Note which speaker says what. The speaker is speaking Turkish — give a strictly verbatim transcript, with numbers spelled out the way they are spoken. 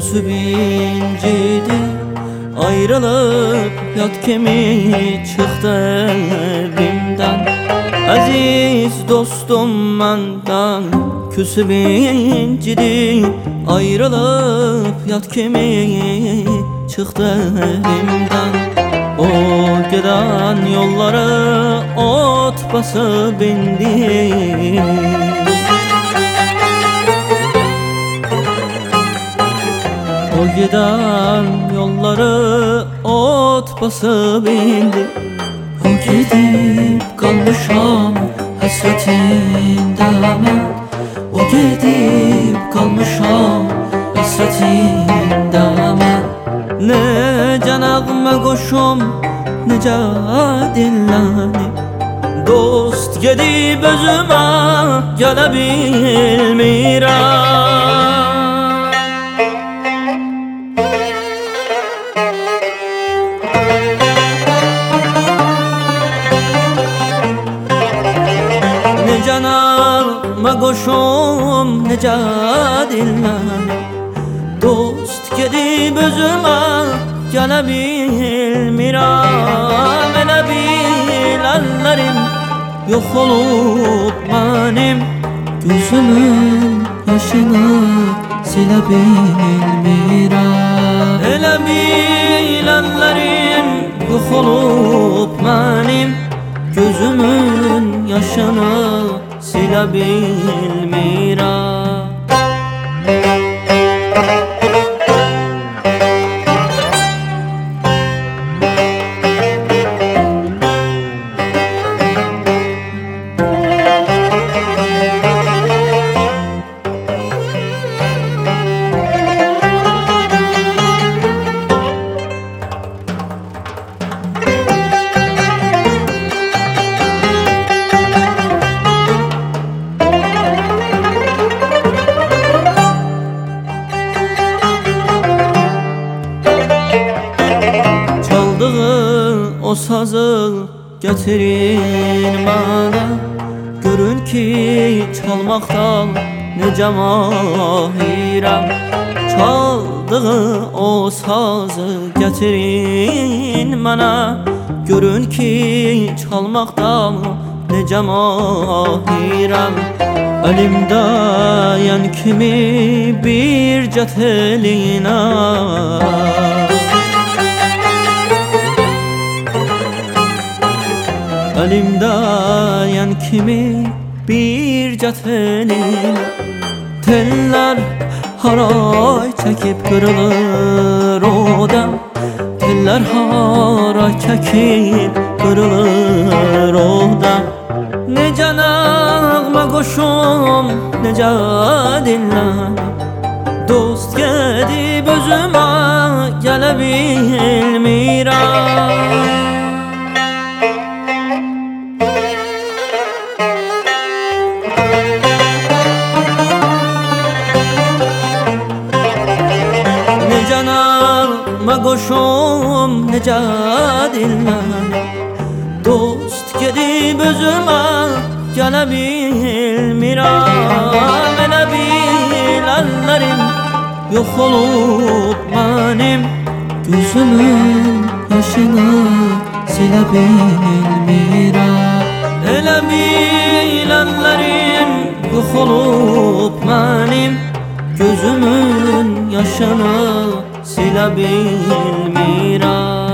Speaker 1: küsüp incidi, ayrılıp yat kimi çıktı elimden. Aziz dostum menden küsüp incidi, ayrılıp yat kimi çıktı elimden. O giden yolları ot basıp indi, o giden yolları ot basıp indi. O gidip kalmışam hasretinde ben, o gidip kalmışam hasretinde ben. Ne canağıma koşum, ne dinlenip, dost gedip özüme gele bilmirəm. Ne canağıma koşum, ne dinlenip, dost gedip özüme gele bilmirəm. Elə bilenlerim yok olup benim, gözümün yaşını sile bilmirəm. Elə bilenlerim yok olup benim, gözümün yaşını sile bilmirəm. O sazı getirin bana, görün ki çalmaktan nece mahirəm. Çaldığı o sazı getirin bana, görün ki çalmaktan nece mahirəm. Elimde yan kimi bir ceteline, elimde yan kimi bir ceteline. Teller haray çekip kırılır odam, teller haray çekip kırılır odam. Ne canağıma koşum, ne dinlenip, dost gedip özüme gele bilmirəm. Ne canağıma koşum, ne dinlenip, dost gedip özüme gele bilmirəm. Elə bilenlerim yok olup benim, gözümün yaşını sile bilmirəm. Elə bilenlerim yok olup benim, gözümün yaşını sile bilmirəm.